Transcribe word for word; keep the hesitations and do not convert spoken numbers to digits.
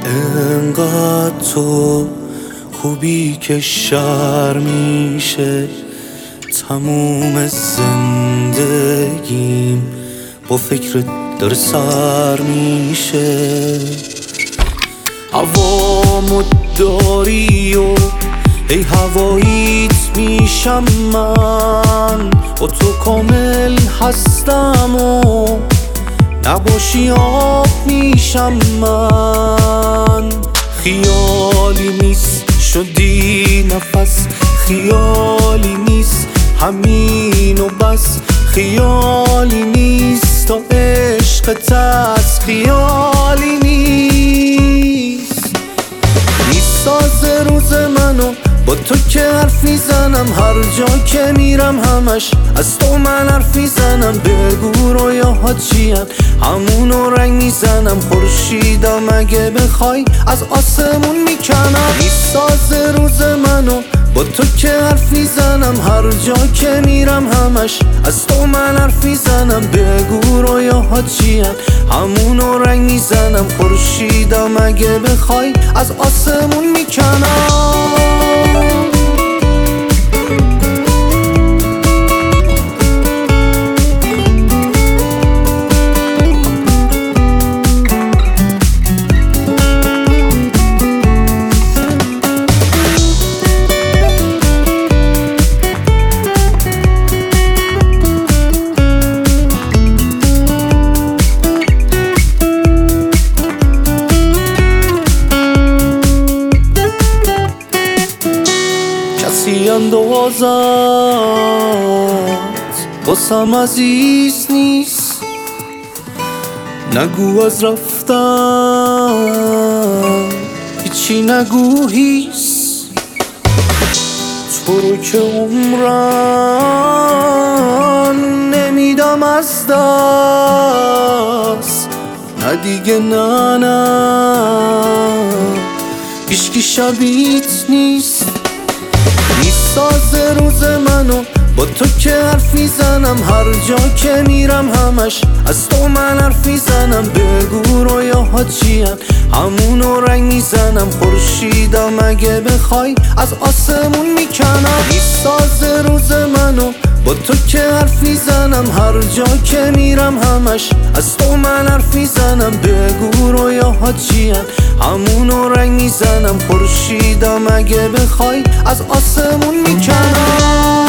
انقدر تو خوبی که شر میشه، تموم زندگیم با فکرت داره سر میشه. هوامو داری و ای هواییت میشم من، با تو کامل هستم و نباشی آب میشم من. خیالی نیست شدی نفس، خیالی نیست همین و بس، خیالی نیست تا عشقت از خیالی نیست. میساز روز منو با تو که حرف میزنم، هر جا که میرم همش از تو من حرف میزنم. بگو رویاها چیان همونو رنگ میزنم، خورشیدم اگه بخوای از آسمون میکنم. میساز روز منو با تو که حرف میزنم، هر جا که میرم همش از تو من حرف میزنم. بگو رویاها چیان همونو رنگ میزنم، خورشیدم اگه بخوای از آسمون میکنم. کسی اندازت واسم عزیز نیست، نگو از رفتن هیچی نگو هیست. تو رو که عمرم نمیدم از دست، نه دیگه نه نه هیچکی شبیت نیست. میساز روز منو با تو که حرف میزنم، هر جا که میرم همش از تو من حرف میزنم. بگو رویاها چیان همونو رنگ میزنم، خورشیدم اگه بخوای از آسمون میکنم. میساز روز منو با تو که حرف میزنم، هر جا که میرم همش از تو من حرف میزنم. بگو رویاها چیان همونو رنگ میزنم، خورشیدم اگه بخوای از آسمون میکنم.